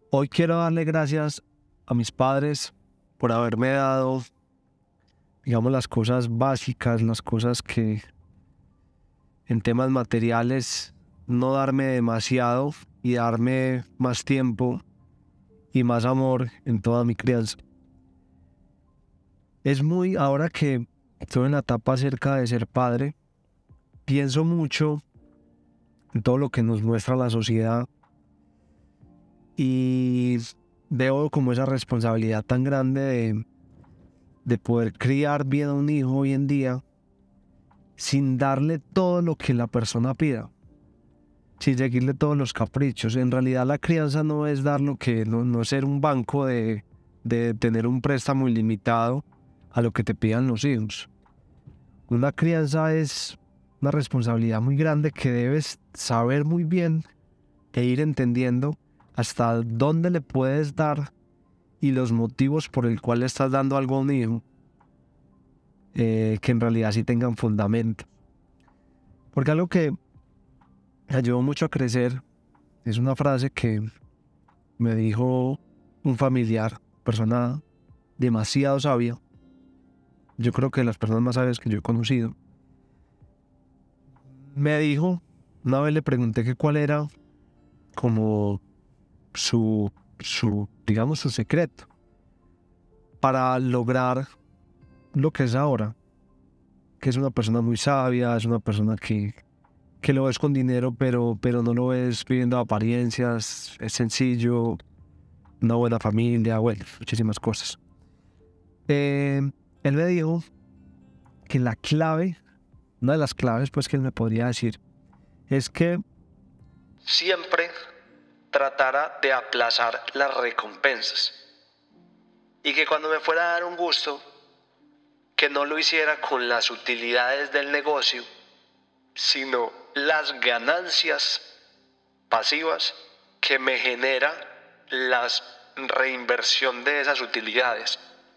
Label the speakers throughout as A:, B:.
A: Hoy quiero darle gracias a mis padres por haberme dado, digamos, las cosas básicas, las cosas que en temas materiales no darme demasiado y darme más tiempo y más amor en toda mi crianza. Ahora que estoy en la etapa cerca de ser padre, pienso mucho en todo lo que nos muestra la sociedad y veo como esa responsabilidad tan grande de poder criar bien a un hijo hoy en día sin darle todo lo que la persona pida, sin seguirle todos los caprichos. En realidad la crianza no es dar lo que, no es ser un banco de tener un préstamo ilimitado a lo que te pidan los hijos. Una crianza es una responsabilidad muy grande que debes saber muy bien e ir entendiendo hasta dónde le puedes dar y los motivos por el cual le estás dando algo a un hijo, que en realidad sí tengan fundamento. Porque algo que me ayudó mucho a crecer es una frase que me dijo un familiar, persona demasiado sabia. Yo creo que de las personas más sabias que yo he conocido. Me dijo, una vez le pregunté que cuál era como digamos, su secreto para lograr lo que es ahora, que es una persona muy sabia, es una persona que lo ves con dinero, pero no lo ves pidiendo apariencias, es sencillo, una buena familia, bueno, muchísimas cosas. Él me dijo que la clave, una de las claves pues que él me podría decir, es que siempre tratara de aplazar las recompensas y que cuando me fuera a dar un gusto, que no lo hiciera con las utilidades del negocio, sino las ganancias pasivas que me genera la reinversión de esas utilidades.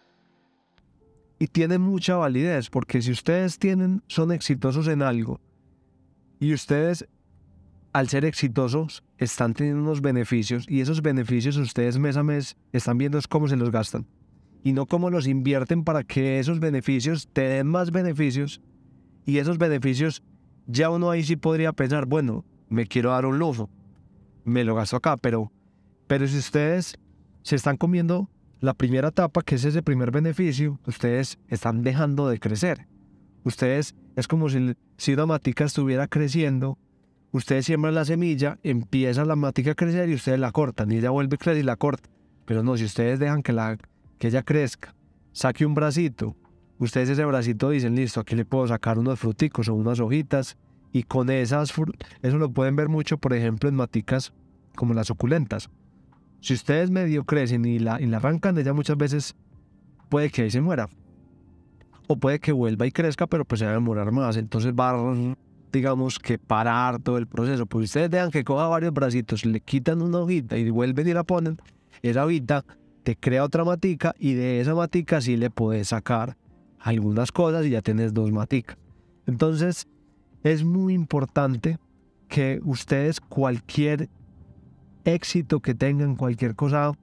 A: Y tiene mucha validez, porque si ustedes son exitosos en algo y ustedes, al ser exitosos, están teniendo unos beneficios y esos beneficios ustedes mes a mes están viendo cómo se los gastan y no cómo los invierten para que esos beneficios te den más beneficios, y esos beneficios ya uno ahí sí podría pensar, bueno, me quiero dar un lujo, me lo gasto acá, pero si ustedes se están comiendo la primera etapa, que es ese primer beneficio, ustedes están dejando de crecer. Ustedes, es como si una matica estuviera creciendo, ustedes siembran la semilla, empieza la matica a crecer y ustedes la cortan, y ella vuelve a crecer y la cortan. Pero no, si ustedes dejan que ella crezca, saque un bracito, ustedes ese bracito dicen, listo, aquí le puedo sacar unos fruticos o unas hojitas, y con eso lo pueden ver mucho, por ejemplo, en maticas como las suculentas. Si ustedes medio crecen y la arrancan, ella muchas veces puede que ahí se muera. O puede que vuelva y crezca, pero pues se va a demorar más. Entonces va a, digamos, que parar todo el proceso. Pues ustedes dejan que coja varios bracitos, le quitan una hojita y vuelven y la ponen. Esa hojita te crea otra matica y de esa matica sí le puedes sacar algunas cosas y ya tienes dos maticas. Entonces es muy importante que ustedes, cualquier éxito que tengan, cualquier cosa,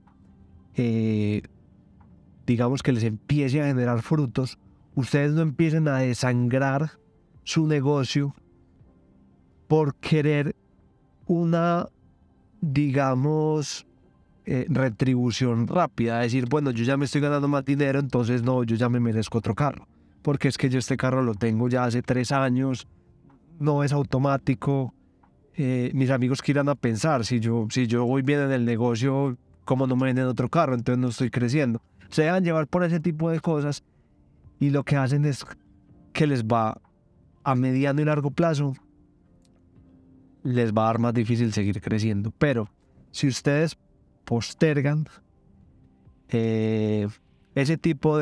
A: digamos, que les empiece a generar frutos, ustedes no empiecen a desangrar su negocio por querer una, digamos, retribución rápida. Decir, bueno, yo ya me estoy ganando más dinero, entonces no, yo ya me merezco otro carro. Porque es que yo este carro lo tengo ya hace 3 años, no es automático. Mis amigos que irán a pensar, si yo voy bien en el negocio, ¿cómo no me venden otro carro? Entonces no estoy creciendo. Se dejan llevar por ese tipo de cosas y lo que hacen es que les va, a mediano y largo plazo, les va a dar más difícil seguir creciendo. Pero si ustedes postergan ese tipo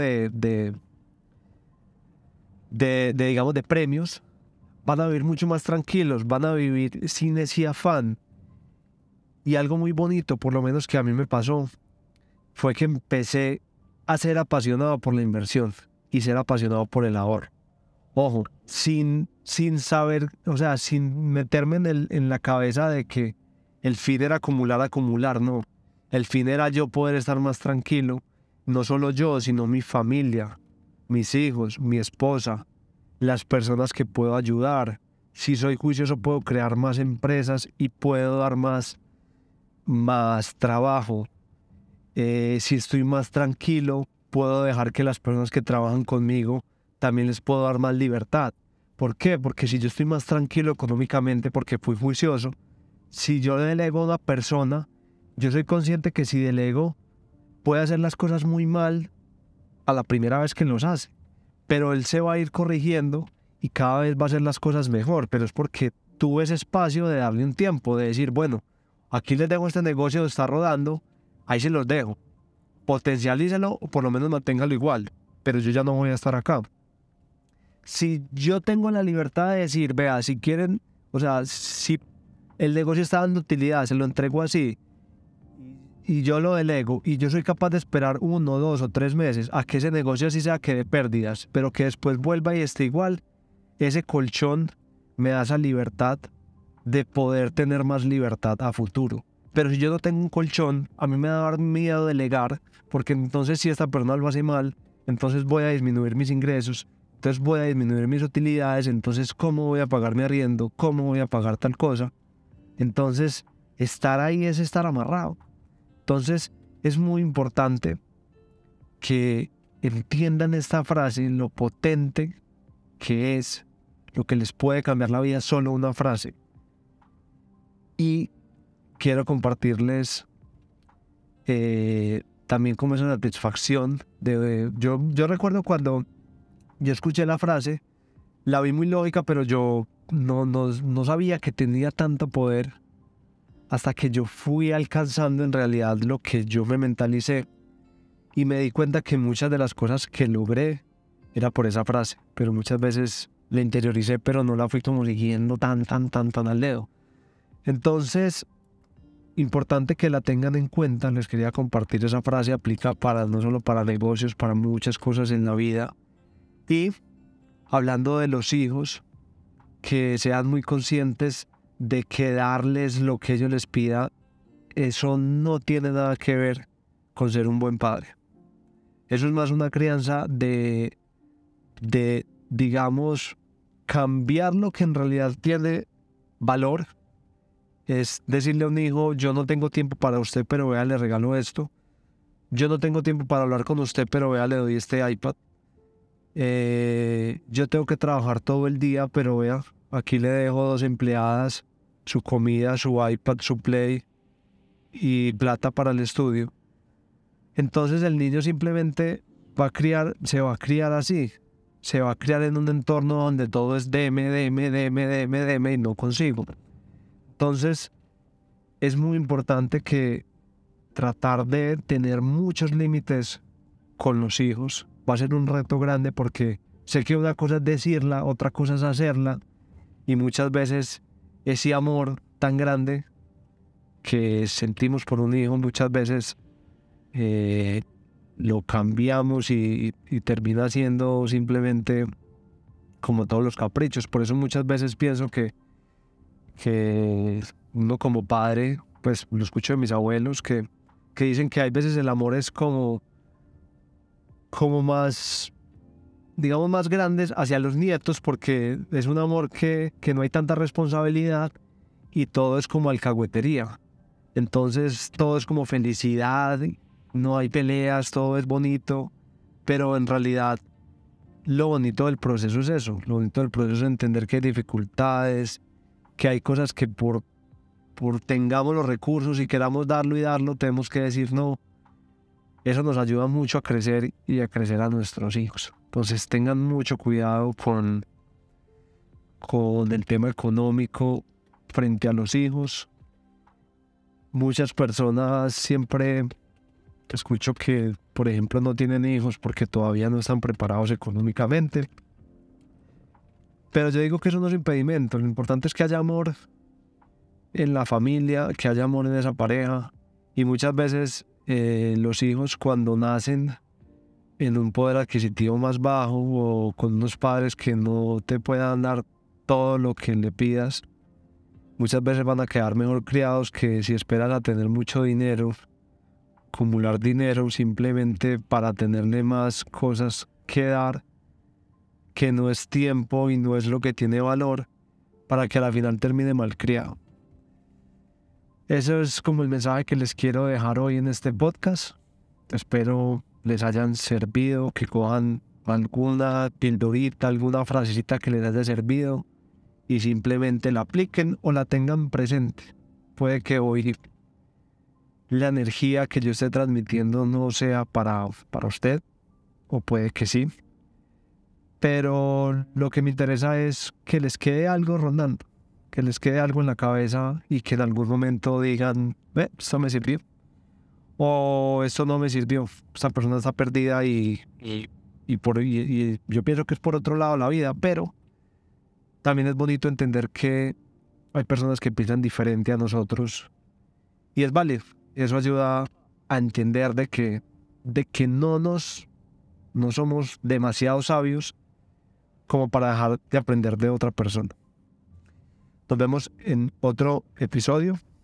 A: digamos, de premios, van a vivir mucho más tranquilos, van a vivir sin ese afán. Y algo muy bonito, por lo menos que a mí me pasó, fue que empecé a ser apasionado por la inversión y ser apasionado por el ahorro. Ojo, sin saber, o sea, sin meterme en la cabeza de que el fin era acumular, no. El fin era yo poder estar más tranquilo, no solo yo, sino mi familia, mis hijos, mi esposa, las personas que puedo ayudar. Si soy juicioso puedo crear más empresas y puedo dar más trabajo. Si estoy más tranquilo, puedo dejar que las personas que trabajan conmigo también les puedo dar más libertad. ¿Por qué? Porque si yo estoy más tranquilo económicamente porque fui juicioso, si yo delego a una persona, yo soy consciente que si delego puede hacer las cosas muy mal a la primera vez que los hace, pero él se va a ir corrigiendo y cada vez va a hacer las cosas mejor, pero es porque tuve ese espacio de darle un tiempo, de decir, bueno, aquí les dejo este negocio, está rodando, ahí se los dejo, potencialícelo o por lo menos manténgalo igual, pero yo ya no voy a estar acá. Si yo tengo la libertad de decir, vea, si quieren, o sea, si el negocio está dando utilidad, se lo entrego así, y yo lo delego, y yo soy capaz de esperar 1, 2 o 3 meses a que ese negocio así sea que dé pérdidas, pero que después vuelva y esté igual, ese colchón me da esa libertad de poder tener más libertad a futuro. Pero si yo no tengo un colchón, a mí me da miedo delegar, porque entonces si esta persona lo hace mal, entonces voy a disminuir mis ingresos, entonces voy a disminuir mis utilidades, entonces ¿cómo voy a pagar mi arriendo? ¿Cómo voy a pagar tal cosa? Entonces, estar ahí es estar amarrado. Entonces, es muy importante que entiendan esta frase, lo potente que es, lo que les puede cambiar la vida solo una frase. Y quiero compartirles también como esa satisfacción. Yo recuerdo cuando yo escuché la frase, la vi muy lógica, pero yo no sabía que tenía tanto poder hasta que yo fui alcanzando en realidad lo que yo me mentalicé y me di cuenta que muchas de las cosas que logré era por esa frase, pero muchas veces la interioricé, pero no la fui como siguiendo tan al dedo. Entonces, importante que la tengan en cuenta, les quería compartir esa frase, aplica para no solo para negocios, para muchas cosas en la vida. Y hablando de los hijos, que sean muy conscientes de que darles lo que ellos les pida, eso no tiene nada que ver con ser un buen padre. Eso es más una crianza de digamos, cambiar lo que en realidad tiene valor. Es decirle a un hijo, yo no tengo tiempo para usted, pero vea, le regalo esto. Yo no tengo tiempo para hablar con usted, pero vea, le doy este iPad. Yo tengo que trabajar todo el día, pero vea, aquí le dejo 2 empleadas, su comida, su iPad, su Play y plata para el estudio. Entonces el niño simplemente se va a criar así. Se va a criar en un entorno donde todo es deme y no consigo. Entonces es muy importante que tratar de tener muchos límites con los hijos va a ser un reto grande porque sé que una cosa es decirla, otra cosa es hacerla y muchas veces ese amor tan grande que sentimos por un hijo muchas veces lo cambiamos y termina siendo simplemente como todos los caprichos. Por eso muchas veces pienso que uno como padre, pues lo escucho de mis abuelos que dicen que hay veces el amor es como más, digamos, más grandes hacia los nietos porque es un amor que no hay tanta responsabilidad y todo es como alcahuetería. Entonces todo es como felicidad, no hay peleas, todo es bonito, pero en realidad lo bonito del proceso es eso, lo bonito del proceso es entender que hay dificultades, que hay cosas que por tengamos los recursos y queramos darlo y darlo, tenemos que decir no. Eso nos ayuda mucho a crecer y a crecer a nuestros hijos. Entonces tengan mucho cuidado con el tema económico frente a los hijos. Muchas personas siempre escucho que, por ejemplo, no tienen hijos porque todavía no están preparados económicamente. Pero yo digo que eso no es impedimento. Lo importante es que haya amor en la familia, que haya amor en esa pareja. Y muchas veces los hijos cuando nacen en un poder adquisitivo más bajo o con unos padres que no te puedan dar todo lo que le pidas, muchas veces van a quedar mejor criados que si esperas a tener mucho dinero acumular dinero simplemente para tenerle más cosas que dar, que no es tiempo y no es lo que tiene valor, para que a la final termine malcriado. Eso es como el mensaje que les quiero dejar hoy en este podcast. Espero les hayan servido, que cojan alguna pildorita, alguna frasecita que les haya servido y simplemente la apliquen o la tengan presente. Puede que hoy la energía que yo esté transmitiendo no sea para usted, o puede que sí, pero lo que me interesa es que les quede algo rondando, que les quede algo en la cabeza y que en algún momento digan, esto me sirvió, o esto no me sirvió, esta persona está perdida y yo pienso que es por otro lado la vida, pero también es bonito entender que hay personas que piensan diferente a nosotros y es válido. Eso ayuda a entender de que no somos demasiado sabios como para dejar de aprender de otra persona. Nos vemos en otro episodio.